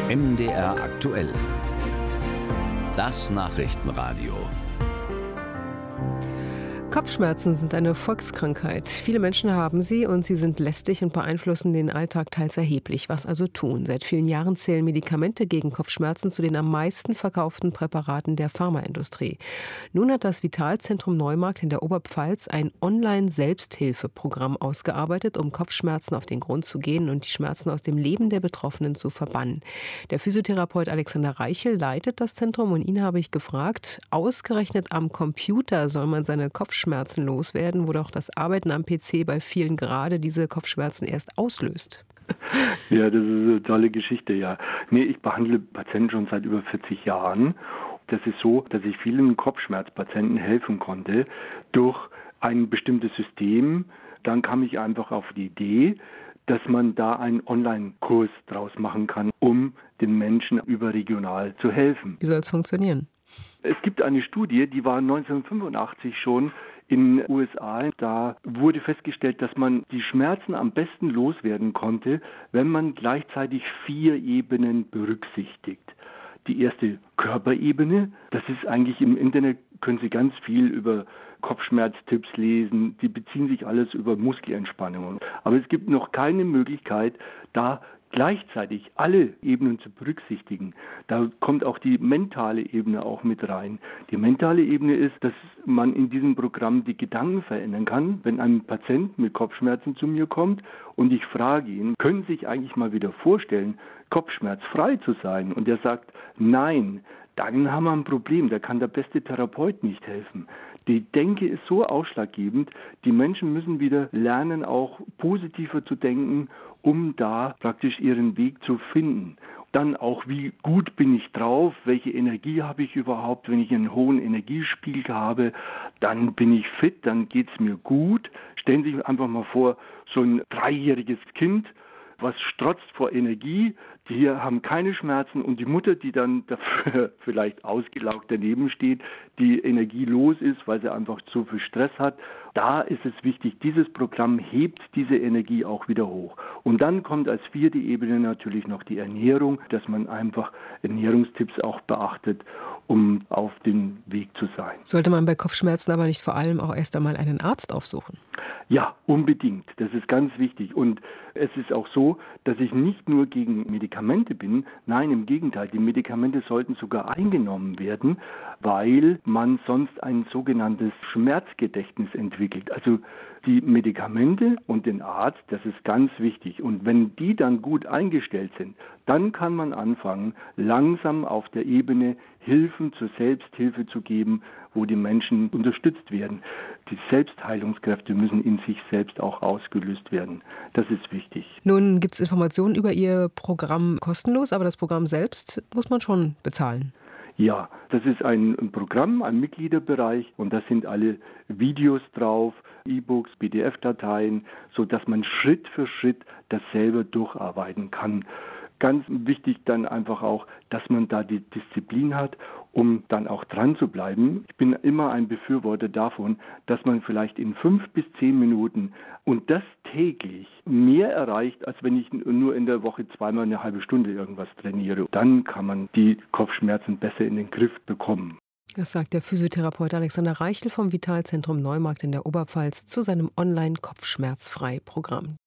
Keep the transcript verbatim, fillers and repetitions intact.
M D R aktuell. Das Nachrichtenradio. Kopfschmerzen sind eine Volkskrankheit. Viele Menschen haben sie und sie sind lästig und beeinflussen den Alltag teils erheblich. Was also tun? Seit vielen Jahren zählen Medikamente gegen Kopfschmerzen zu den am meisten verkauften Präparaten der Pharmaindustrie. Nun hat das Vitalzentrum Neumarkt in der Oberpfalz ein Online-Selbsthilfeprogramm ausgearbeitet, um Kopfschmerzen auf den Grund zu gehen und die Schmerzen aus dem Leben der Betroffenen zu verbannen. Der Physiotherapeut Alexander Reichel leitet das Zentrum und ihn habe ich gefragt, ausgerechnet am Computer soll man seine Kopfschmerzen Kopfschmerzen loswerden, wo doch das Arbeiten am P C bei vielen gerade diese Kopfschmerzen erst auslöst. Ja, das ist eine tolle Geschichte, ja. Nee, ich behandle Patienten schon seit über vierzig Jahren. Das ist so, dass ich vielen Kopfschmerzpatienten helfen konnte durch ein bestimmtes System. Dann kam ich einfach auf die Idee, dass man da einen Online-Kurs draus machen kann, um den Menschen überregional zu helfen. Wie soll es funktionieren? Es gibt eine Studie, die war neunzehnhundertfünfundachtzig schon in den U S A. Da wurde festgestellt, dass man die Schmerzen am besten loswerden konnte, wenn man gleichzeitig vier Ebenen berücksichtigt. Die erste Körperebene, das ist eigentlich im Internet, können Sie ganz viel über Kopfschmerztipps lesen, die beziehen sich alles über Muskelentspannungen. Aber es gibt noch keine Möglichkeit, da gleichzeitig alle Ebenen zu berücksichtigen. Da kommt auch die mentale Ebene auch mit rein. Die mentale Ebene ist, dass man in diesem Programm die Gedanken verändern kann. Wenn ein Patient mit Kopfschmerzen zu mir kommt und ich frage ihn, können Sie sich eigentlich mal wieder vorstellen, kopfschmerzfrei zu sein? Und er sagt, nein, dann haben wir ein Problem, da kann der beste Therapeut nicht helfen. Die Denke ist so ausschlaggebend, die Menschen müssen wieder lernen, auch positiver zu denken, um da praktisch ihren Weg zu finden. Dann auch, wie gut bin ich drauf, welche Energie habe ich überhaupt, wenn ich einen hohen Energiespiegel habe, dann bin ich fit, dann geht es mir gut. Stellen Sie sich einfach mal vor, so ein dreijähriges Kind, was strotzt vor Energie, die hier haben keine Schmerzen und die Mutter, die dann dafür vielleicht ausgelaugt daneben steht, die energielos ist, weil sie einfach zu viel Stress hat. Da ist es wichtig, dieses Programm hebt diese Energie auch wieder hoch. Und dann kommt als vierte Ebene natürlich noch die Ernährung, dass man einfach Ernährungstipps auch beachtet, um auf dem Weg zu sein. Sollte man bei Kopfschmerzen aber nicht vor allem auch erst einmal einen Arzt aufsuchen? Ja, unbedingt. Das ist ganz wichtig. Und es ist auch so, dass ich nicht nur gegen Medikamente bin. Nein, im Gegenteil. Die Medikamente sollten sogar eingenommen werden, weil man sonst ein sogenanntes Schmerzgedächtnis entwickelt. Also die Medikamente und den Arzt, das ist ganz wichtig. Und wenn die dann gut eingestellt sind, dann kann man anfangen, langsam auf der Ebene Hilfen zur Selbsthilfe zu geben, wo die Menschen unterstützt werden. Die Selbstheilungskräfte müssen in sich selbst auch ausgelöst werden. Das ist wichtig. Nun gibt es Informationen über Ihr Programm kostenlos, aber das Programm selbst muss man schon bezahlen. Ja, das ist ein Programm, ein Mitgliederbereich und da sind alle Videos drauf, E-Books, P D F-Dateien, sodass man Schritt für Schritt das selber durcharbeiten kann. Ganz wichtig dann einfach auch, dass man da die Disziplin hat, um dann auch dran zu bleiben. Ich bin immer ein Befürworter davon, dass man vielleicht in fünf bis zehn Minuten und das täglich mehr erreicht, als wenn ich nur in der Woche zweimal eine halbe Stunde irgendwas trainiere. Dann kann man die Kopfschmerzen besser in den Griff bekommen. Das sagt der Physiotherapeut Alexander Reichel vom Vitalzentrum Neumarkt in der Oberpfalz zu seinem Online-Kopfschmerzfrei-Programm.